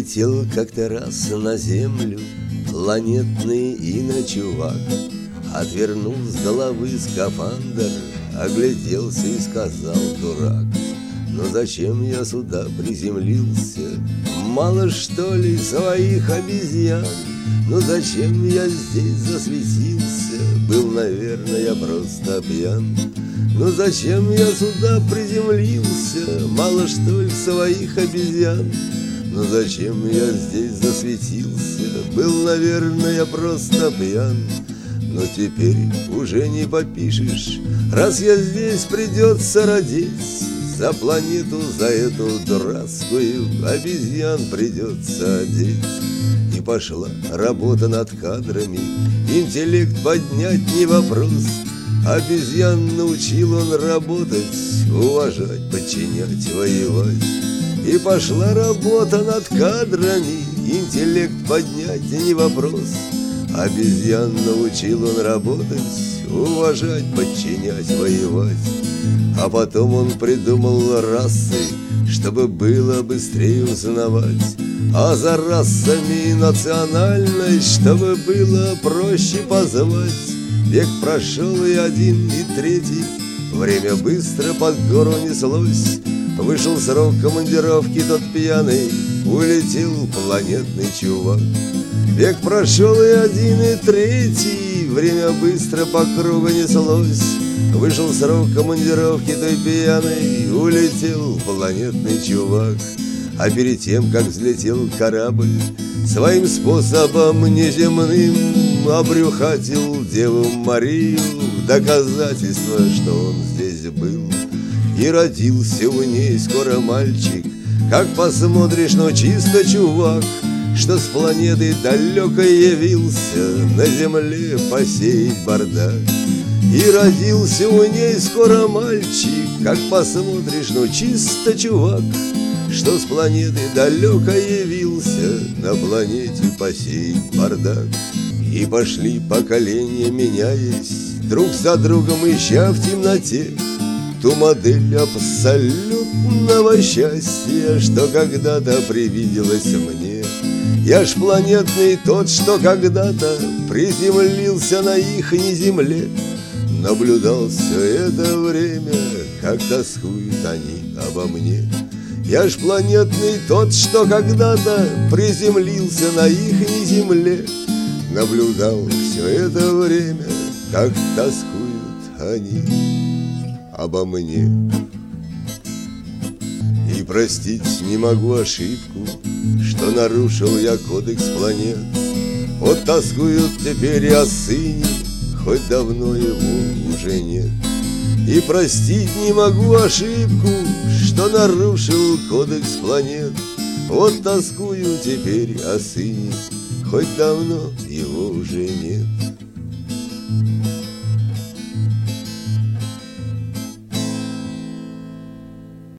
Прилетел как-то раз на землю планетный иночувак. Отвернул с головы скафандр, огляделся и сказал: дурак, но зачем я сюда приземлился? Мало что ли своих обезьян? Ну зачем я здесь засветился? Был, наверное, я просто пьян. Ну зачем я сюда приземлился? Мало что ли своих обезьян? Ну зачем я здесь засветился? Был, наверное, я просто пьян. Но теперь уже не попишешь, раз я здесь придется родить. За планету, за эту дурацкую обезьян придется одеть. И пошла работа над кадрами, интеллект поднять не вопрос. Обезьян научил он работать, уважать, подчинять, воевать. И пошла работа над кадрами, интеллект поднять не вопрос. Обезьян научил он работать, уважать, подчинять, воевать. А потом он придумал расы, чтобы было быстрее узнавать. А за расами национальность, чтобы было проще позвать. Век прошел и один, и третий, время быстро под гору неслось. Вышел срок командировки, тот пьяный улетел планетный чувак. Век прошел и один, и третий, время быстро по кругу неслось. Вышел срок командировки, той пьяный улетел планетный чувак. А перед тем, как взлетел корабль, своим способом неземным обрюхатил Деву Марию в доказательство, что он здесь был. И родился у ней скоро мальчик, как посмотришь, но чисто чувак, что с планеты далекой явился на земле посеять бардак. И родился у ней скоро мальчик, как посмотришь, но чисто чувак, что с планеты далекой явился на планете посеять бардак. И пошли поколения, меняясь, друг за другом ища в темноте ту модель абсолютного счастья, что когда-то привиделась мне. Я ж планетный тот, что когда-то приземлился на ихней земле. Наблюдал все это время, как тоскуют они обо мне. Я ж планетный тот, что когда-то приземлился на ихней земле. Наблюдал все это время, как тоскуют они обо мне. И простить не могу ошибку, что нарушил я кодекс планет. Вот тоскуют теперь и о сыне, хоть давно его уже нет. И простить не могу ошибку, что нарушил кодекс планет. Вот тоскую теперь о сыне, хоть давно его уже нет.